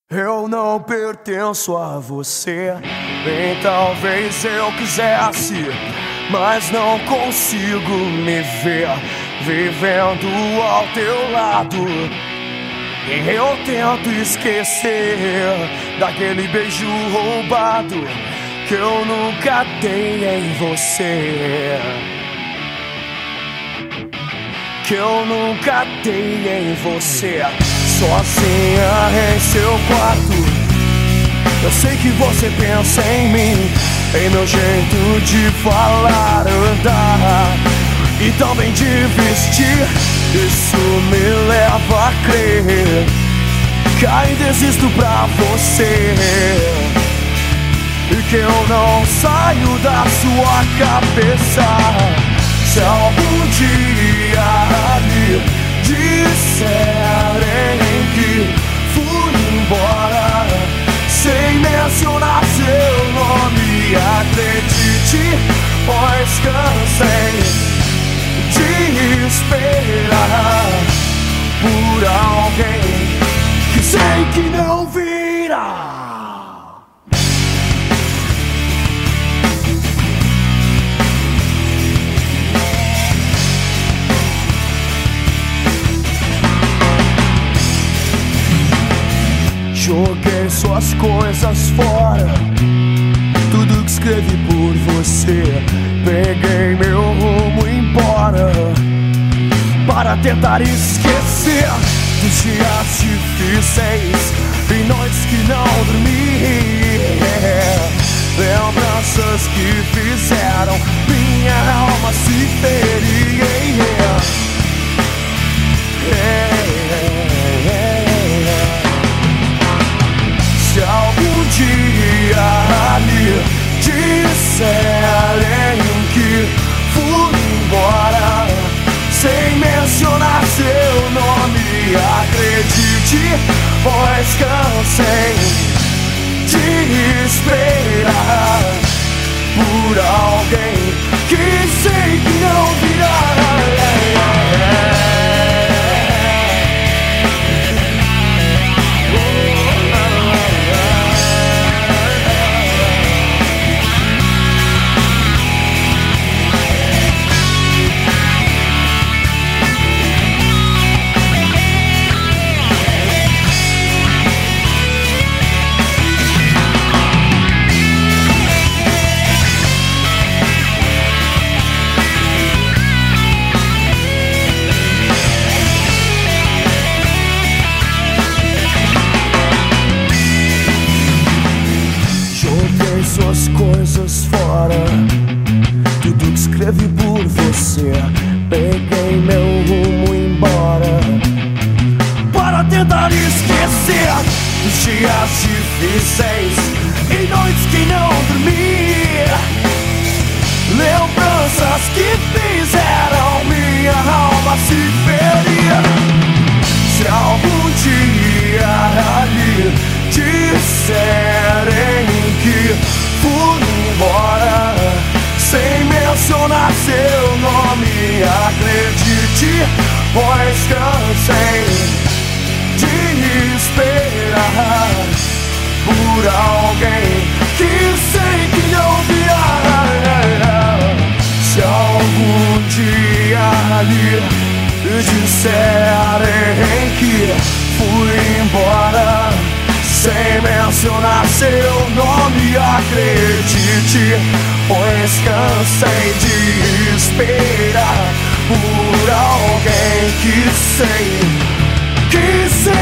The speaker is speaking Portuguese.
Eu não pertenço a você, bem talvez eu quisesse, mas não consigo me ver vivendo ao teu lado. E eu tento esquecer daquele beijo roubado que eu nunca dei em você, que eu nunca dei em você. Sozinha em seu quarto, eu sei que você pensa em mim, em meu jeito de falar, andar e também de vestir. Isso me leva a crer que ainda existo pra você e que eu não saio da sua cabeça. Se algum dia ali disserem que fui embora sem mencionar seu nome, acredite, pois cansei de esperar por alguém que sei que não virá. Joguei suas coisas fora, tudo que escrevi por você. Peguei meu rumo embora para tentar esquecer dos dias difíceis e noites que não dormi. Lembranças que fizeram minha alma se ferir. Se algum dia ali disserem que fui embora sem mencionar seu nome, acredite, pois cansei de esperar por alguém que sei que não virá. Suas coisas fora, tudo que escrevi por você. Peguei meu rumo embora para tentar esquecer os dias difíceis e noites que não dormi. Lembranças que fizeram minha alma se ferir. Se algum dia ali disserem que fui embora sem mencionar seu nome, acredite, pois cansei de esperar por alguém que sei que não virá. Se algum dia ali disserem que fui embora sem mencionar seu nome, acredite, pois cansei de esperar por alguém que sei